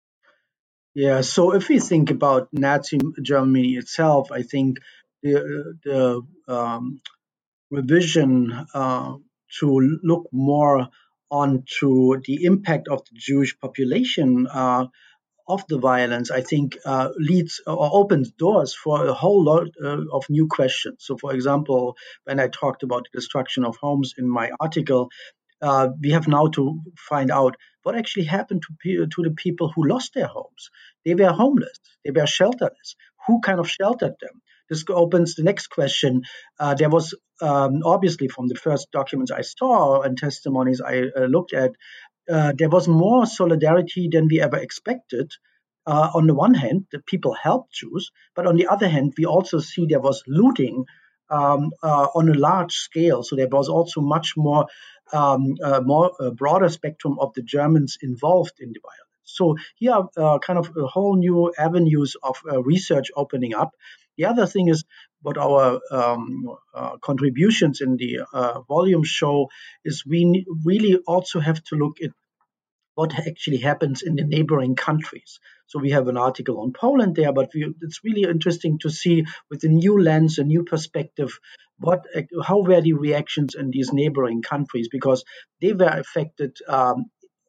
Yeah, so if we think about Nazi Germany itself, I think the, the um, revision uh, to look more onto the impact of the Jewish population uh, of the violence, I think, uh, leads or opens doors for a whole lot uh, of new questions. So, for example, when I talked about the destruction of homes in my article, uh, we have now to find out what actually happened to, pe- to the people who lost their homes. They were homeless, they were shelterless. Who kind of sheltered them? This opens the next question. Uh, there was um, obviously, from the first documents I saw and testimonies I uh, looked at, uh, there was more solidarity than we ever expected. Uh, on the one hand, the people helped Jews, but on the other hand, we also see there was looting um, uh, on a large scale. So there was also much more, um, uh, more uh, broader spectrum of the Germans involved in the violence. So here are uh, kind of a whole new avenues of uh, research opening up. The other thing is what our um, uh, contributions in the uh, volume show is we really also have to look at what actually happens in the neighboring countries. So we have an article on Poland there, but we, it's really interesting to see with a new lens, a new perspective, what, how were the reactions in these neighboring countries, because they were affected um,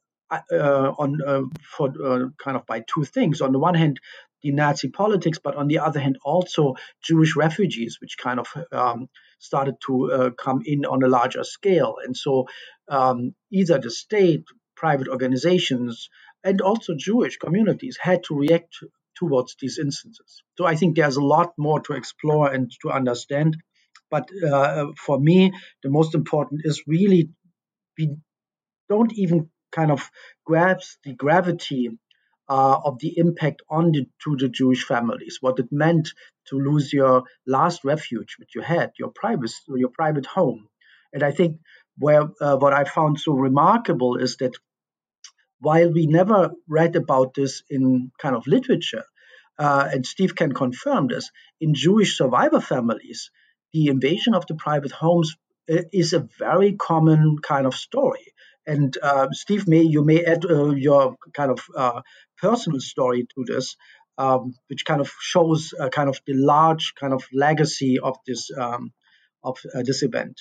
uh, on uh, for uh, kind of by two things. On the one hand, the Nazi politics, but on the other hand, also Jewish refugees, which kind of um, started to uh, come in on a larger scale. And so um, either the state, private organizations, and also Jewish communities had to react towards these instances. So I think there's a lot more to explore and to understand. But uh, for me, the most important is really we don't even kind of grasp the gravity uh, of the impact on the, to the Jewish families, what it meant to lose your last refuge, which you had, your private, your private home. And I think where uh, what I found so remarkable is that while we never read about this in kind of literature, uh, and Steve can confirm this, in Jewish survivor families, the invasion of the private homes is a very common kind of story. And uh, Steve, may you may add uh, your kind of uh, personal story to this, um, which kind of shows uh, kind of the large kind of legacy of this um, of uh, this event.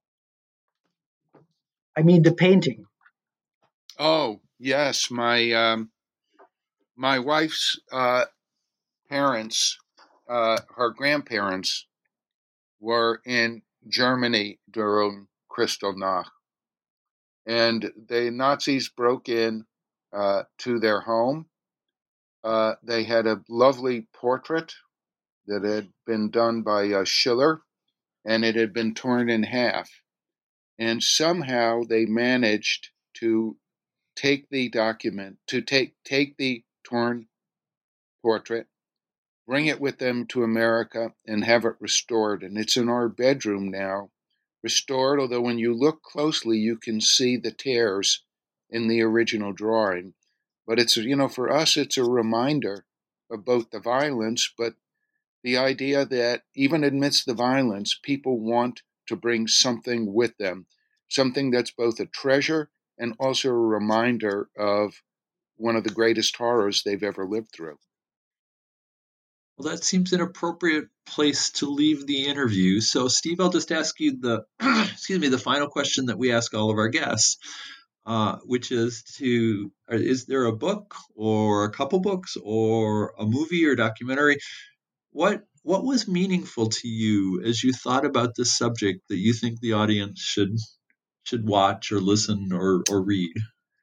I mean, the painting. Oh yes, my um, my wife's uh, parents, uh, her grandparents, were in Germany during Kristallnacht. And the Nazis broke in uh, to their home. Uh, they had a lovely portrait that had been done by uh, Schiller, and it had been torn in half. And somehow they managed to take the document, to take, take the torn portrait, bring it with them to America, and have it restored. And it's in our bedroom now, restored, although when you look closely, you can see the tears in the original drawing. But it's, you know, for us, it's a reminder of both the violence, but the idea that even amidst the violence, people want to bring something with them, something that's both a treasure and also a reminder of one of the greatest horrors they've ever lived through. Well, that seems an appropriate place to leave the interview. So, Steve, I'll just ask you the excuse me the final question that we ask all of our guests, uh, which is to is there a book or a couple books or a movie or documentary? What what was meaningful to you as you thought about this subject that you think the audience should should watch or listen or or read?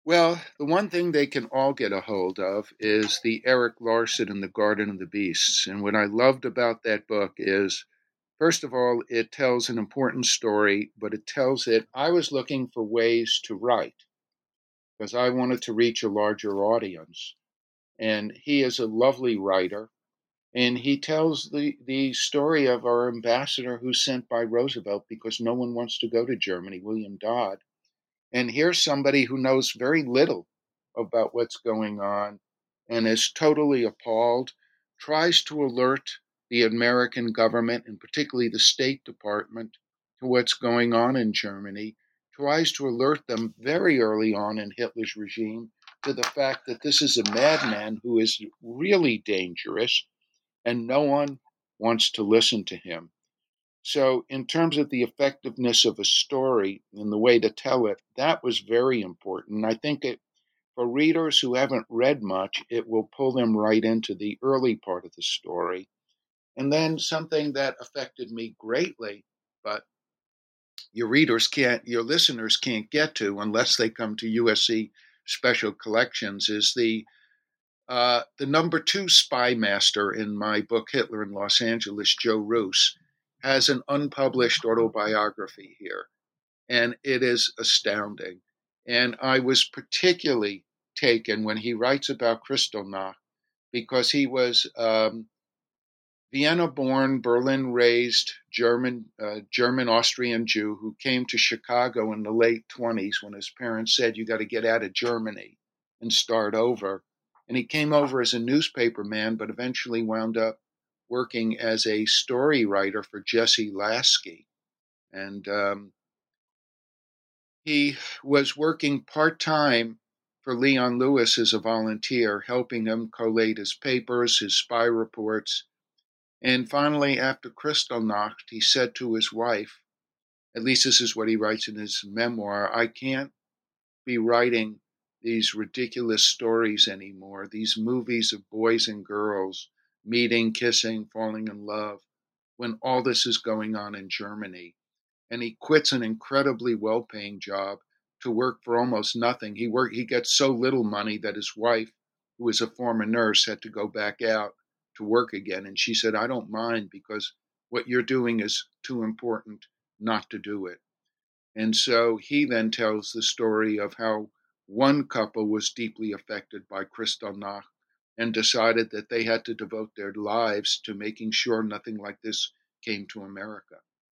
Well, the one thing they can all get a hold of is the Erik Larson and the Garden of the Beasts. And what I loved about that book is, first of all, it tells an important story, but it tells it, I was looking for ways to write because I wanted to reach a larger audience. And he is a lovely writer. And he tells the, the story of our ambassador who's sent by Roosevelt because no one wants to go to Germany, William Dodd. And here's somebody who knows very little about what's going on and is totally appalled, tries to alert the American government, and particularly the State Department, to what's going on in Germany, tries to alert them very early on in Hitler's regime to the fact that this is a madman who is really dangerous, and no one wants to listen to him. So in terms of the effectiveness of a story and the way to tell it, that was very important. I think it, for readers who haven't read much, it will pull them right into the early part of the story. And then something that affected me greatly, but your readers can't, your listeners can't get to unless they come to U S C Special Collections, is the uh, the number two spy master in my book, Hitler in Los Angeles, Joe Roos, has an unpublished autobiography here, and it is astounding. And I was particularly taken when he writes about Kristallnacht because he was um, Vienna-born, Berlin-raised German, uh, German-Austrian Jew who came to Chicago in the late twenties when his parents said, you got to get out of Germany and start over. And he came over as a newspaper man, but eventually wound up working as a story writer for Jesse Lasky. And um, he was working part-time for Leon Lewis as a volunteer, helping him collate his papers, his spy reports. And finally, after Kristallnacht, he said to his wife, at least this is what he writes in his memoir, I can't be writing these ridiculous stories anymore, these movies of boys and girls meeting, kissing, falling in love, when all this is going on in Germany. And he quits an incredibly well-paying job to work for almost nothing. He work, he gets so little money that his wife, who was a former nurse, had to go back out to work again. And she said, I don't mind because what you're doing is too important not to do it. And so he then tells the story of how one couple was deeply affected by Kristallnacht and decided that they had to devote their lives to making sure nothing like this came to America.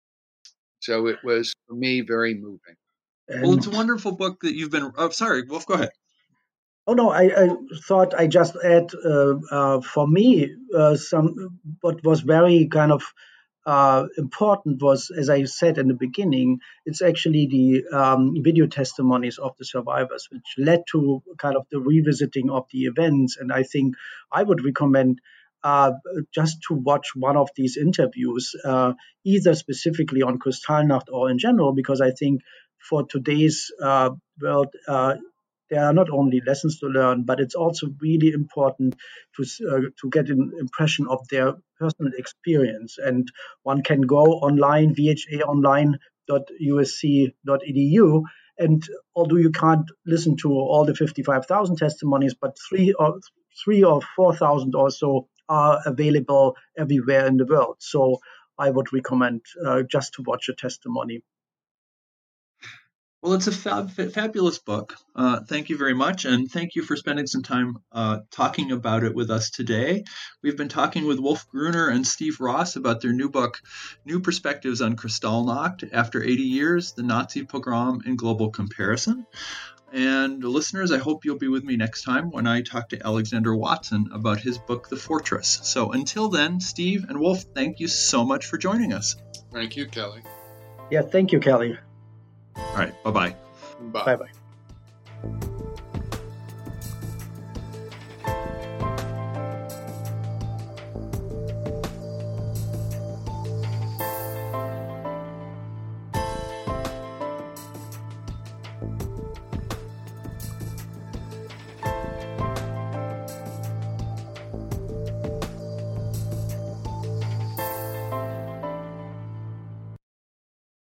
So it was, for me, very moving. Well, it's a wonderful book that you've been... Oh, sorry, Wolf, go ahead. Oh, no, I, I thought I just add, uh, uh, for me, uh, some what was very kind of uh, important was, as I said in the beginning, it's actually the um, video testimonies of the survivors, which led to kind of the revisiting of the events. And I think I would recommend uh, just to watch one of these interviews, uh, either specifically on Kristallnacht or in general, because I think for today's uh, world, uh, there are not only lessons to learn, but it's also really important to uh, to get an impression of their personal experience. And one can go online, v h a online dot u s c dot e d u, and although you can't listen to all the fifty-five thousand testimonies, but three or three or four thousand or so are available everywhere in the world. So I would recommend uh, just to watch a testimony. Well, it's a fab, fabulous book. Uh, thank you very much, and thank you for spending some time uh, talking about it with us today. We've been talking with Wolf Gruner and Steve Ross about their new book, New Perspectives on Kristallnacht, After eighty years, the Nazi Pogrom in Global Comparison. And listeners, I hope you'll be with me next time when I talk to Alexander Watson about his book, The Fortress. So until then, Steve and Wolf, thank you so much for joining us. Thank you, Kelly. Yeah, thank you, Kelly. All right, bye-bye. Bye. Bye-bye.